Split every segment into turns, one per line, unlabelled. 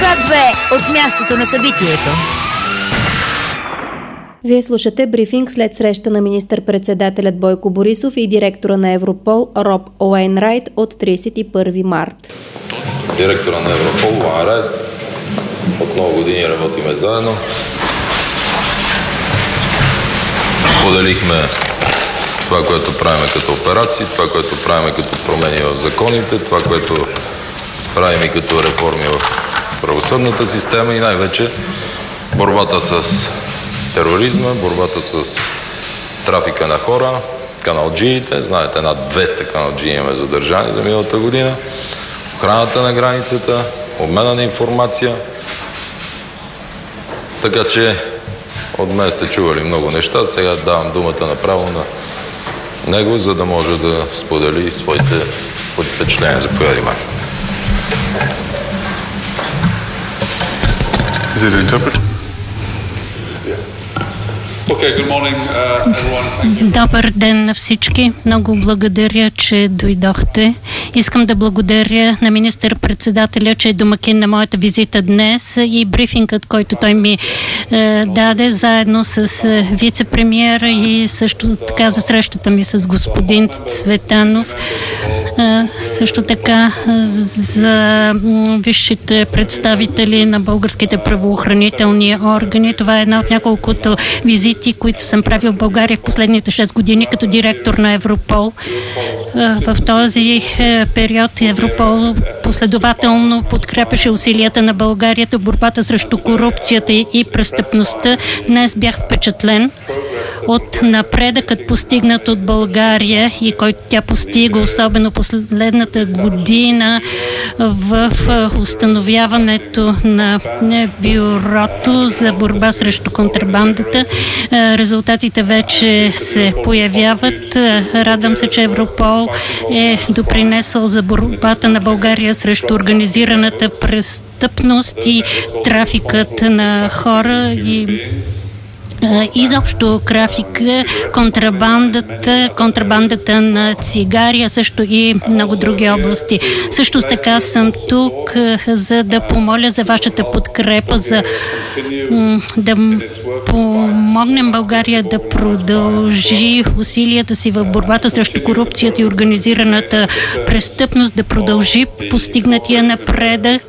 2 от мястото на събитието.
Вие слушате брифинг след среща на министър-председателят Бойко Борисов и директора на Европол Роб Уейнрайт от 31 март.
Директора на Европол Уейнрайт, от много години работиме заедно. Споделихме това, което правим като операции, това, което правим като промени в законите, това, което правим и като реформи в правосъдната система и най-вече борбата с тероризма, борбата с трафика на хора, каналджиите. Знаете, над 200 каналджии имаме задържани за миналата година. Охраната на границата, обмена на информация. Така че от мен сте чували много неща. Сега давам думата направо на него, за да може да сподели своите впечатления. Заповядай, Иван.
Добър ден на всички. Много благодаря, че дойдохте. Искам да благодаря на министър-председателя, че е домакин на моята визита днес и брифингът, който той ми даде заедно с вице-премиера и също така за срещата ми с господин Цветанов. Също така за висшите представители на българските правоохранителни органи. Това е една от няколкото визити, които съм правил в България в последните 6 години като директор на Европол. В този период Европол последователно подкрепяше усилията на България в борбата срещу корупцията и престъпността. Днес бях впечатлен от напредъкът, постигнат от България и който тя постига, особено последната година в установяването на бюрото за борба срещу контрабандата. Резултатите вече се появяват. Радвам се, че Европол е допринесъл за борбата на България срещу организираната престъпност и трафикът на хора и изобщо графика, контрабандата на цигари, а също и много други области. Също така съм тук, за да помоля за вашата подкрепа, за да помогнем България да продължи усилията си в борбата срещу корупцията и организираната престъпност, да продължи постигнатия напредък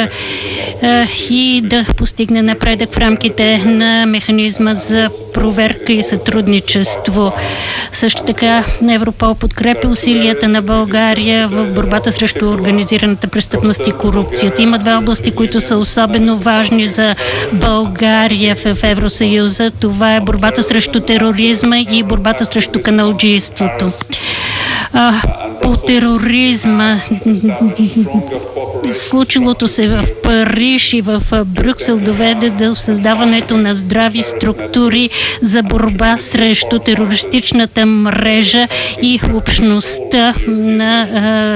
и да постигне напредък в рамките на механизма за проверка и сътрудничество. Също така Европол подкрепя усилията на България в борбата срещу организираната престъпност и корупцията. Има две области, които са особено важни за България в Евросъюза. Това е борбата срещу тероризма и борбата срещу каналджийството. По тероризма, случилото се в Париж и в Брюксел доведе до създаването на здрави структури за борба срещу терористичната мрежа и общността на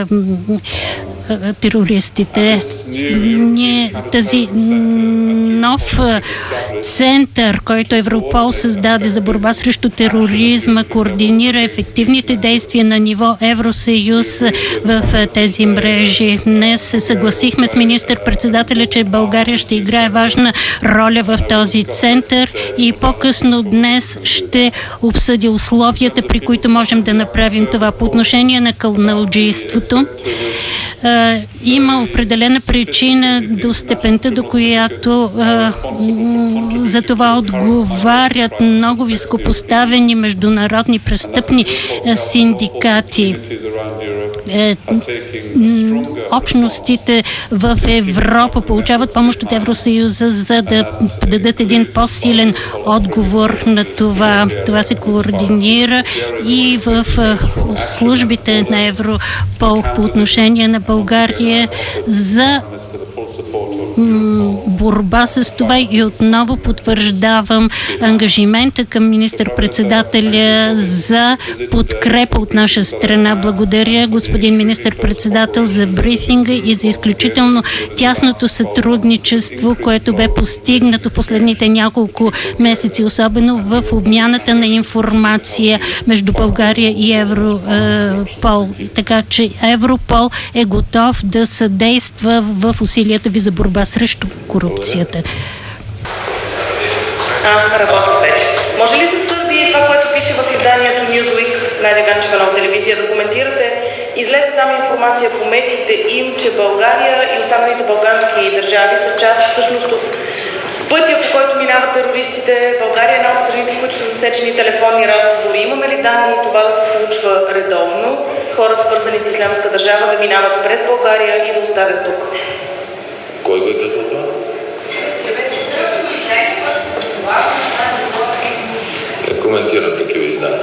терористите. Тази нов център, който Европол създаде за борба срещу тероризма, координира ефективните действия на ниво Евросъюз в тези мрежи. Днес се съгласихме с министър-председателя, че България ще играе важна роля в този център и по-късно днес ще обсъди условията, при които можем да направим това. По отношение на каналджийството, има определена причина до степента, до която за това отговарят много високопоставени международни престъпни синдикати. Общностите в Европа получават помощ от Евросъюза, за да дадат един по-силен отговор на това. Това се координира и в службите на Европол по отношение на България за борба с това и отново потвърждавам ангажимента към министър-председателя за подкрепа от наша страна. Благодаря, господин господин министър-председател, за брифинга и за изключително тясното сътрудничество, което бе постигнато последните няколко месеци, особено в обмяната на информация между България и Европол. Така че Европол е готов да съдейства в усилията ви за борба срещу корупцията.
Работи вече. Може ли за Сърбия и това, което пише в изданието Newsweek, Надя Ганчева на телевизия, да коментирате? Излезе там информация по медиите им, че България и останалите балкански държави са част всъщност от пътя, по който минават терористите. България е една от страните, в които са засечени телефонни разговори. Имаме ли данни това да се случва редовно? Хора, свързани с Ислямска държава, да минават през България и да оставят тук?
Кой го е казал това? Не коментирам такива издания.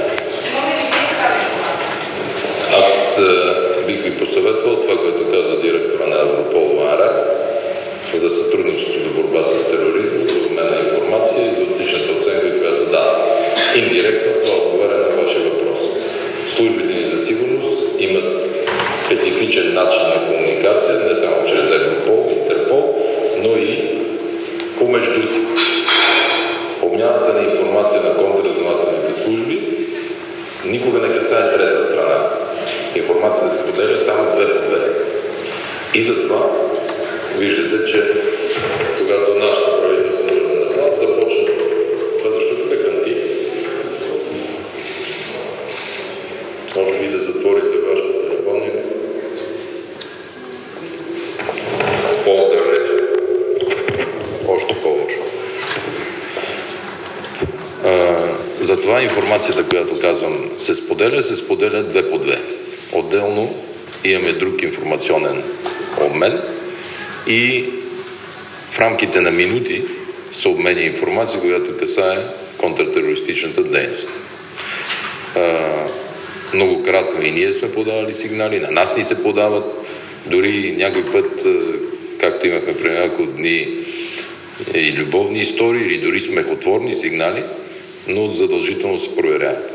Аз бих ви посъветвал това, което каза директора на Европол Уайн за сътрудничество до борба с тероризма, за обмен на информация и за отличната оценка, която дава. Индиректно това отговаря на вашия въпрос. Службите ни за сигурност имат специфичен начин на комуникация, не само чрез Европол, Интерпол, но и помежду си. Обмяната на информация на контрразузнавателните служби никога не касае трета страна. Информацията се споделя само 2 по 2. И затова виждате, че когато нашето правителство на власт започна това, защото така кънти, може би да затворите вашето телефон и по-далече. Още по-лошо. Затова информацията, която казвам, се споделя 2 по 2. Отделно имаме друг информационен обмен и в рамките на минути се обменя информация, която касае контртерористичната дейност. Многократно и ние сме подавали сигнали, на нас ни се подават, дори някой път, както имахме преди няколко дни, и любовни истории, или дори смехотворни сигнали, но задължително се проверяват.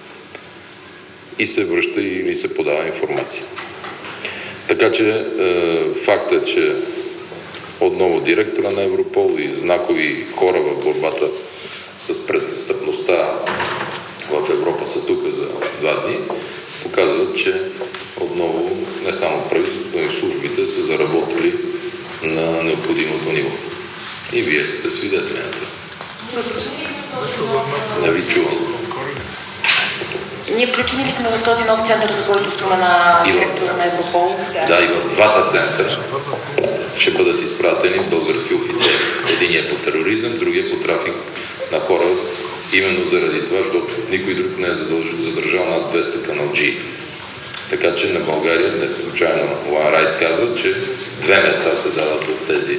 И се връща или се подава информация. Така че факта, че отново директора на Европол и знакови хора в борбата с престъпността в Европа са тук за 2 дни, показват, че отново не само правителството, но и службите са заработали на необходимото ниво. И вие сте свидетели на това. Не ви чувам.
Ние включени ли сме в този нов център, за който спомена директора на Европол?
Да, и в двата центъра ще бъдат изпратени български офицери. Единият по тероризъм, другия по трафик на хора, именно заради това, защото никой друг не е задържал над 200 каналджии. Така че на България, не случайно Уайн Райт каза, че 2 места се дават от тези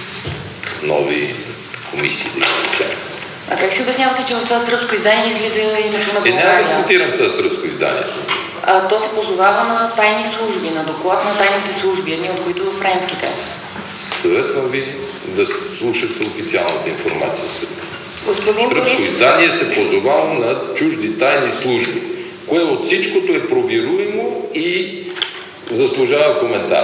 нови комисии.
А как си обяснявате, че в това сръбско издание излиза името на България?
Няма да цитирам сега сръбско издание.
То се позовава на тайни служби, на доклад на тайните служби, едни от които френските.
Съветвам ви да слушате официалната информация.
Сръбско
издание се позовава на чужди тайни служби, кое от всичкото е проверуемо и заслужава коментар.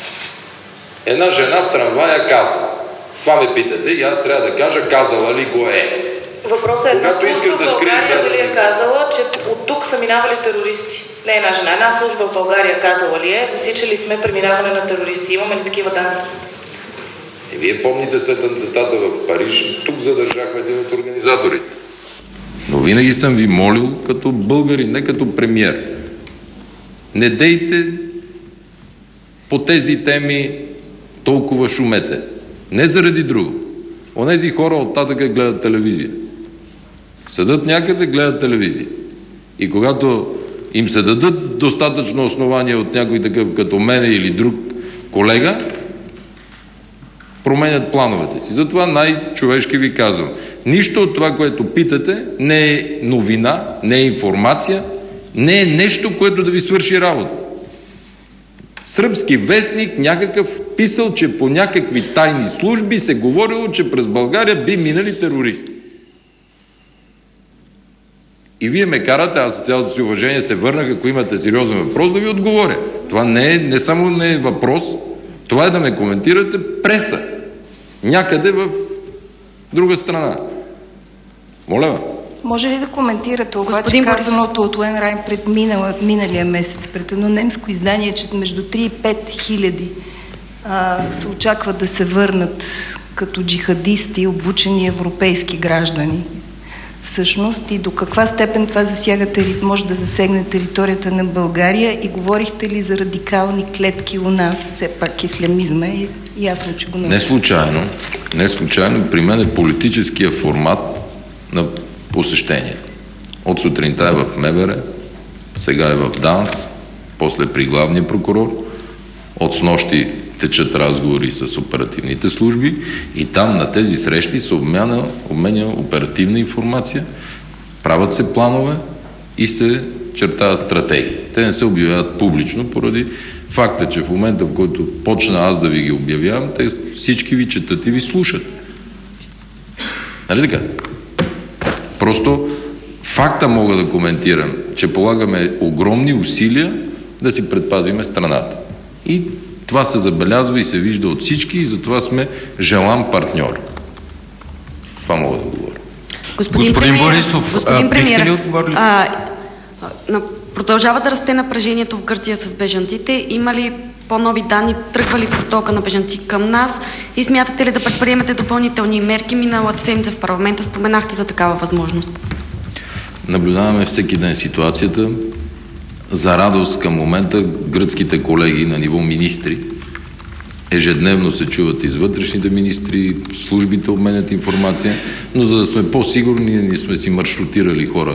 Една жена в трамвая каза. Това ме питате и аз трябва да кажа, казала ли го е.
Въпросът е една служба в България дали е казала, че от тук са минавали терористи. Не една жена. Една служба в България казала ли е, засичали сме преминаване на терористи. Имаме ли такива данни?
Вие помните след атентата в Париж, тук задържахме един от организаторите. Но винаги съм ви молил като българин, не като премиер. Не дейте по тези теми толкова шумете. Не заради друго. Онези хора оттатъка гледат телевизия. Седат някъде, гледат телевизия. И когато им се дадат достатъчно основания от някой такъв като мене или друг колега, променят плановете си. Затова най-човешки ви казвам. Нищо от това, което питате, не е новина, не е информация, не е нещо, което да ви свърши работа. Сръбски вестник някакъв писал, че по някакви тайни служби се говорило, че през България би минали терористи. И вие ме карате, аз с цялото си уважение се върнах, ако имате сериозен въпрос, да ви отговоря. Това не само не е въпрос, това е да ме коментирате преса. Някъде в друга страна. Моля.
Може ли да коментирате обаче казаното от Уейн Райт пред миналия месец, пред едно немско издание, че между 3 и 5 хиляди се очакват да се върнат като джихадисти, обучени европейски граждани? Всъщност и до каква степен това може да засегне територията на България и говорихте ли за радикални клетки у нас? Все пак ислямизма е ясно, че го
не случайно при мен е политическия формат на посещение. От сутринта е в МВР, сега е в ДАНС, после при главния прокурор, от снощи течат разговори с оперативните служби и там на тези срещи се обменя оперативна информация, правят се планове и се чертават стратегии. Те не се обявяват публично поради факта, че в момента, в който почна аз да ви ги обявявам, те всички ви четат и ви слушат. Нали така? Просто факта мога да коментирам, че полагаме огромни усилия да си предпазиме страната. И това се забелязва и се вижда от всички и затова сме желан партньор. Това мога да говоря.
Господин Борисов, бихте ли отговорили? Продължава да расте напрежението в Гърция с бежанците. Има ли по-нови данни? Тръгва ли потока на бежанци към нас? И смятате ли да предприемете допълнителни мерки? Миналата седмица в парламента споменахте за такава възможност.
Наблюдаваме всеки ден ситуацията. За радост към момента гръцките колеги на ниво министри ежедневно се чуват из вътрешните министри, службите обменят информация, но за да сме по-сигурни, ние сме си маршрутирали хора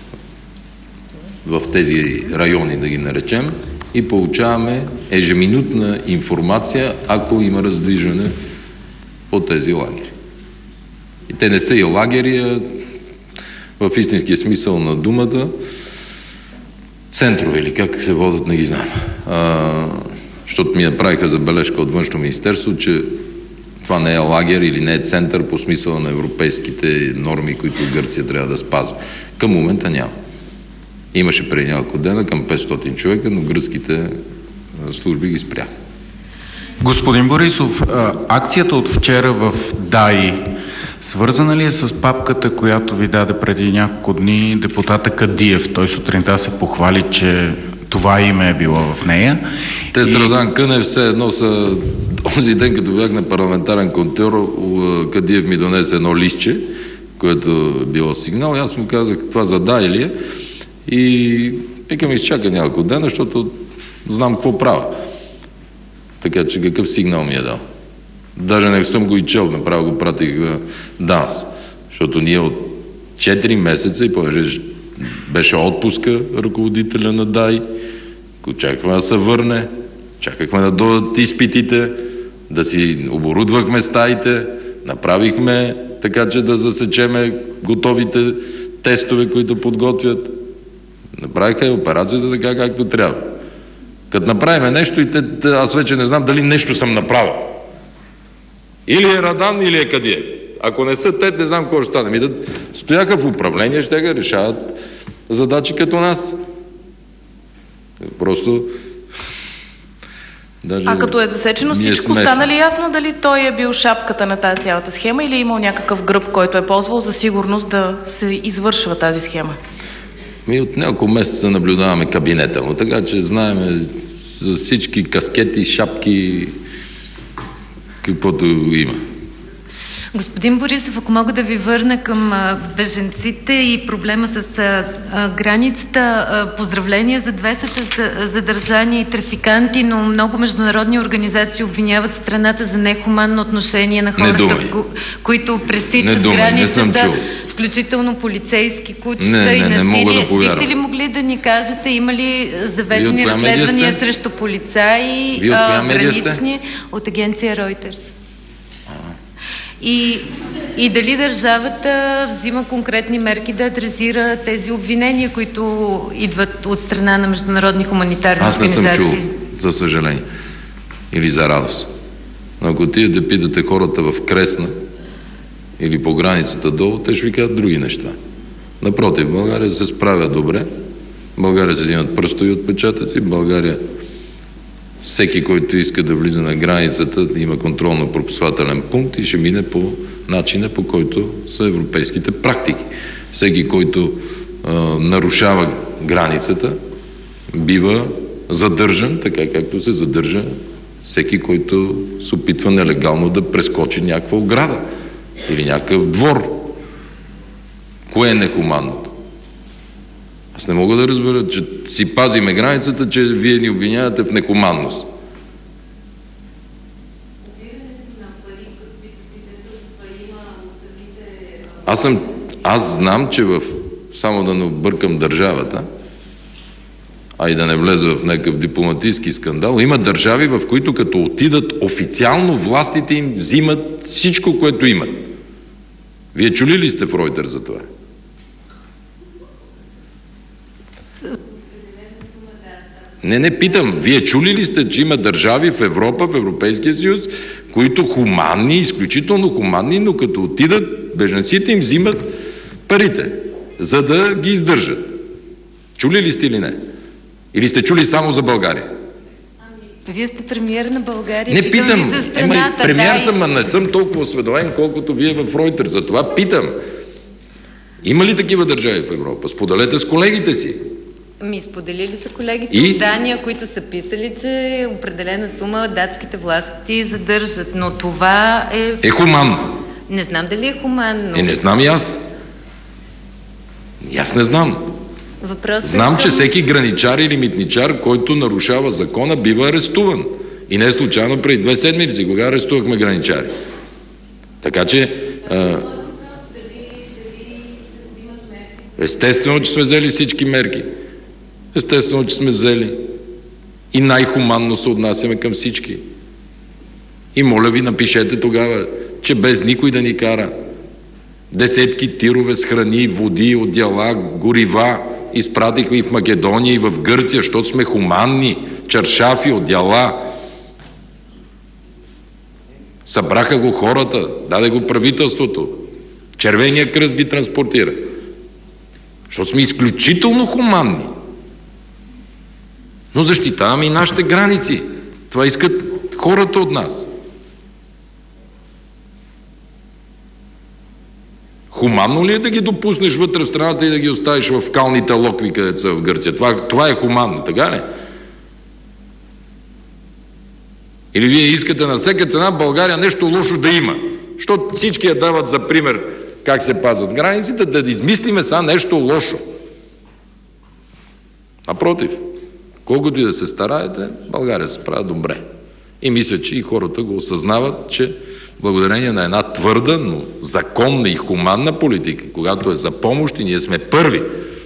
в тези райони, да ги наречем, и получаваме ежеминутна информация, ако има раздвижване по тези лагери. И те не са и лагери, а в истинския смисъл на думата центрове, или как се водят, не ги знам. Защото ми направиха забележка от Външно министерство, че това не е лагер или не е център по смисъла на европейските норми, които Гърция трябва да спазва. Към момента няма. Имаше преди няколко дена към 500 човека, но гръцките служби ги спряха.
Господин Борисов, акцията от вчера в ДАИ свързана ли е с папката, която ви даде преди няколко дни депутата Кадиев? Той сутринта се похвали, че това име е било в нея.
Те с Радан Кънев все едно са... Онзи ден, като бях на парламентарен контрол, Кадиев ми донесе едно листче, което е било сигнал, и аз му казах, това за ДАИ ли е? И викам, изчака няколко дена, защото знам какво правя. Така че какъв сигнал ми е дал. Даже не съм го и чел, направо го пратих на ДАНС. Защото ние от 4 месеца, и понеже беше отпуска ръководителя на ДАИ, чакахме да се върне, чакахме да дойдат изпитите, да си оборудвахме стаите, направихме така, че да засечеме готовите тестове, които подготвят. Направиха операцията така, както трябва. Като направим нещо, и аз вече не знам дали нещо съм направил. Или е Радан, или е Кадиев. Ако не са те, не знам какво ще стане. Да стояха в управление, ще ga решават задачи като нас. Просто...
като е засечено всичко, стана ли ясно дали той е бил шапката на тази цялата схема или е имал някакъв гръб, който е ползвал за сигурност да се извършва тази схема?
От няколко месеца наблюдаваме кабинета му, така че знаем за всички каскети, шапки, каквото има.
Господин Борисов, ако мога да ви върна към бежанците и проблема с границата, поздравления за 200 задържани трафиканти, но много международни организации обвиняват страната за нехуманно отношение на хората, които пресичат границата, включително полицейски кучета и насилие. Бихте ли могли да ни кажете, има ли заведени разследвания срещу полицаи, гранични, от агенция Reuters? И дали държавата взима конкретни мерки да адресира тези обвинения, които идват от страна на международни хуманитарни организации?
Аз не съм чул, за съжаление. Или за радост. Но ако отидете да питате хората в Кресна или по границата долу, те ще ви кажат други неща. Напротив, България се справя добре. България се взимат пръстови отпечатъци. България, всеки, който иска да влиза на границата, да има контролно-пропускателен пункт и ще мине по начина, по който са европейските практики. Всеки, който нарушава границата, бива задържан, така както се задържа всеки, който се опитва нелегално да прескочи някаква ограда или някакъв двор. Кое е нехуманното? Аз не мога да разбера, че си пазиме границата, че вие ни обвинявате в нехуманност. Аз знам, че само да не объркам държавата, а и да не влезе в някакъв дипломатически скандал, има държави, в които като отидат официално, властите им взимат всичко, което имат. Вие чули ли сте в Ройтер за това? Не, питам. Вие чули ли сте, че има държави в Европа, в Европейския съюз, които хуманни, изключително хуманни, но като отидат, бежанците им взимат парите, за да ги издържат? Чули ли сте или не? Или сте чули само за България?
Вие сте премиер на България.
Не питам. Премиер съм, а не съм толкова осведомен, колкото вие в Ройтер. Затова питам. Има ли такива държави в Европа? Споделете с колегите си.
Споделили са колегите от Дания, които са писали, че определена сума датските власти задържат. Но това е
хуманно.
Не знам дали е хуманно.
Не знам и аз. И аз не знам. Знам, че всеки граничар или митничар, който нарушава закона, бива арестуван. И не е случайно преди 2 седмици, кога арестувахме граничари. Така че естествено, че сме взели всички мерки. Естествено, че сме взели. И най-хуманно се отнасяме към всички. И моля ви, напишете тогава, че без никой да ни кара. Десетки тирове с храни, води, одеяла, горива изпратихме и в Македония, и в Гърция, защото сме хуманни, чаршафи, одеяла. Събраха го хората, даде го правителството. Червения кръст ги транспортира. Защото сме изключително хуманни. Но защитаваме и нашите граници. Това искат хората от нас. Хуманно ли е да ги допуснеш вътре в страната и да ги оставиш в калните локви, където са в Гърция? Това е хуманно, така ли? Или вие искате на всяка цена България нещо лошо да има? Защото всички я дават за пример как се пазят границите, да измислиме сега нещо лошо. Напротив, колкото и да се стараете, България се справя добре. И мисля, че и хората го осъзнават, че благодарение на една твърда, но законна и хуманна политика, когато е за помощ и ние сме първи.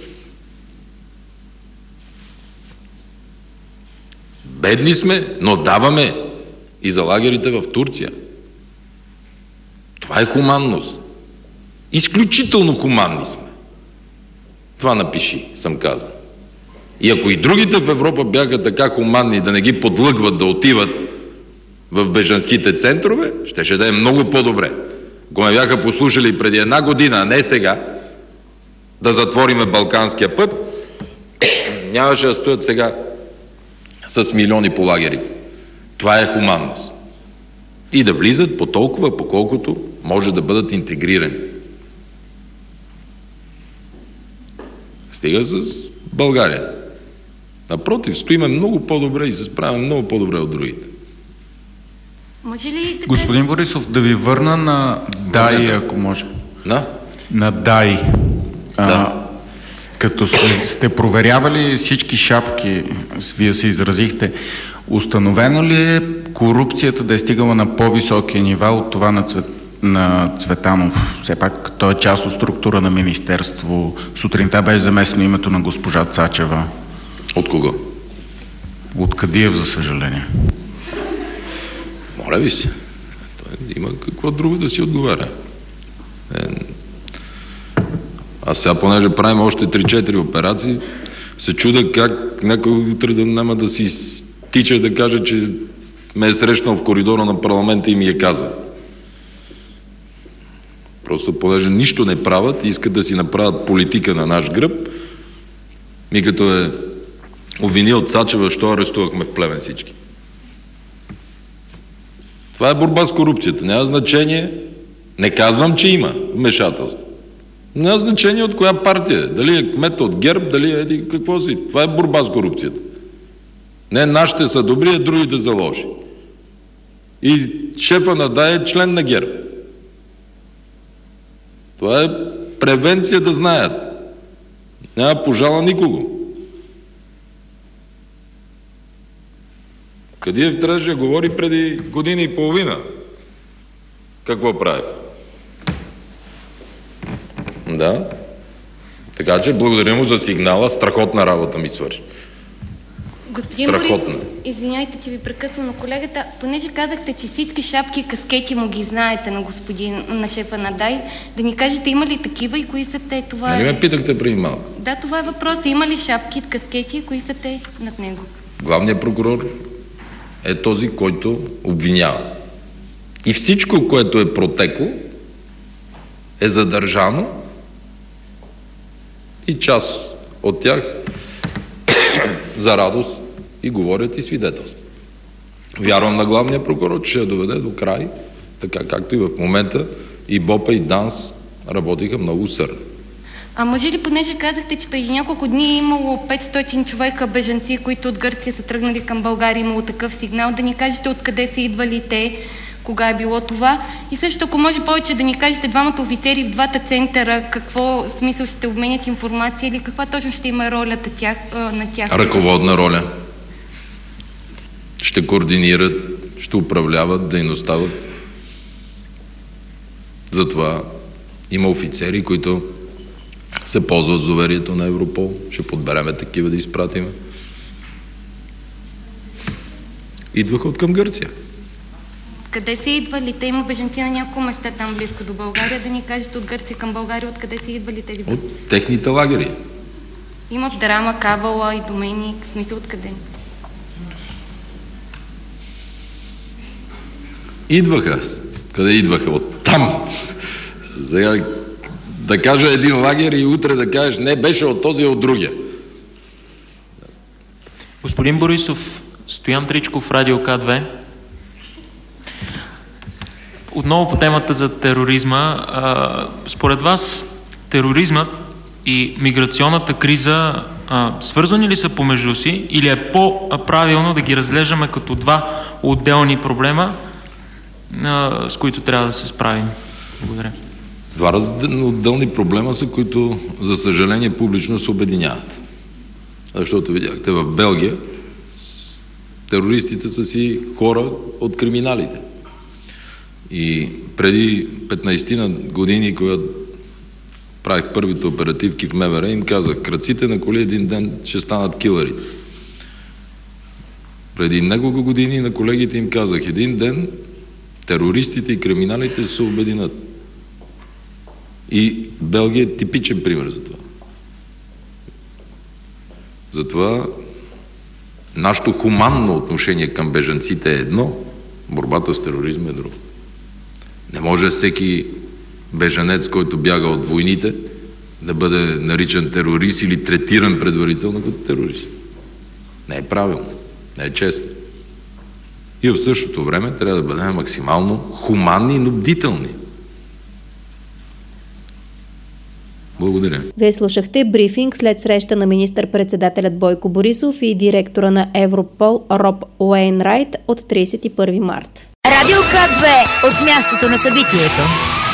Бедни сме, но даваме и за лагерите в Турция. Това е хуманност. Изключително хуманни сме. Това напиши, съм казал. И ако и другите в Европа бяха така хуманни да не ги подлъгват да отиват в бежанските центрове, щеше да е много по-добре. Ако ме бяха послушали преди 1 година, а не сега, да затвориме Балканския път, нямаше да стоят сега с милиони по лагерите. Това е хуманност. И да влизат по толкова, по колкото може да бъдат интегрирани. Стига с България. Напротив, стоиме много по-добре и се справяме много по-добре от другите.
Може ли така...
Господин Борисов, да ви върна на ДАИ, ако може. На ДАИ. Като сте проверявали всички шапки, вие се изразихте, установено ли е корупцията да е стигала на по-високи нива от това на Цветанов? Все пак той е част от структура на министерство. Сутринта беше заместено името на госпожа Цачева.
От кого?
От Кадиев, за съжаление.
Моля ви се. Има какво друго да си отговаря. Аз сега, понеже правим още 3-4 операции, се чуда как някой утре да няма да си тича да каже, че ме е срещнал в коридора на парламента и ми е казал. Просто понеже нищо не правят и искат да си направят политика на наш гръб, ми като е обвинил Цачева, що арестувахме в Плевен всички. Това е борба с корупцията. Няма значение. Не казвам, че има вмешателство. Няма значение от коя партия. Дали е кмет от ГЕРБ, дали е какво си. Това е борба с корупцията. Не нашите са добри, а другите са лоши. И шефа на ДАИ е член на ГЕРБ. Това е превенция да знаят. Няма пожала никого. Кадиев трябваше да говори преди година и половина. Какво правих? Да. Така че благодаря му за сигнала. Страхотна работа ми свърши.
Господин Борисов, извиняйте, че ви прекъсвам, но колегата, понеже казахте, че всички шапки и каскети му ги знаете на шефа на ДАИ, да ни кажете има ли такива и кои са те? Това
нали ме питахте преди малко?
Да, това е въпросът. Има ли шапки и каскети и кои са те над него?
Главният прокурор е този, който обвинява. И всичко, което е протекло, е задържано и част от тях за радост и говорят и свидетелстват. Вярвам на главния прокурор, че ще я доведе до край, така както и в момента и БОПа и ДАНС работиха много усърдно.
А може ли, понеже казахте, че преди няколко дни е имало 500 човека бежанци, които от Гърция са тръгнали към България, имало такъв сигнал, да ни кажете откъде са идвали те, кога е било това? И също, ако може повече да ни кажете двамата офицери в двата центъра, какво смисъл ще обменят информация или каква точно ще има ролята на тях?
Ръководна роля. Ще координират, ще управляват дейността. Затова има офицери, които се ползват с доверието на Европол. Ще подбереме такива да изпратим. Идваха от към Гърция.
Къде са идвали? Те има бежанци на няколко места там близко до България. Да ни кажете от Гърция към България, откъде са идвали тези?
От техните лагери.
Има в Драма, Кавала и Домени. В смисъл откъде?
Идваха. Къде идваха? От там. Сега да кажа един лагер и утре да кажеш не, беше от този, от другия.
Господин Борисов, Стоян Тричков, Радио К2. Отново по темата за тероризма. Според вас тероризмът и миграционната криза свързани ли са помежду си или е по-правилно да ги разглеждаме като два отделни проблема, с които трябва да се справим? Благодаря.
Два отделни проблема са, които за съжаление публично се обединяват. Защото видяхте в Белгия терористите са си хора от криминалите. И преди 15 години, когато правих първите оперативки в МВР, им казах, крадците на коли един ден ще станат килърите. Преди няколко години на колегите им казах, един ден терористите и криминалите ще се обединят. И Белгия е типичен пример за това. Затова нашето хуманно отношение към бежанците е едно, борбата с тероризма е друго. Не може всеки бежанец, който бяга от войните, да бъде наричан терорист или третиран предварително като терорист. Не е правилно, не е честно. И в същото време трябва да бъдем максимално хуманни, но бдителни. Благодаря.
Вие слушахте брифинг след среща на министър-председателят Бойко Борисов и директора на Европол Роб Уейнрайт от 31 март.
Радио К2 от мястото на събитието.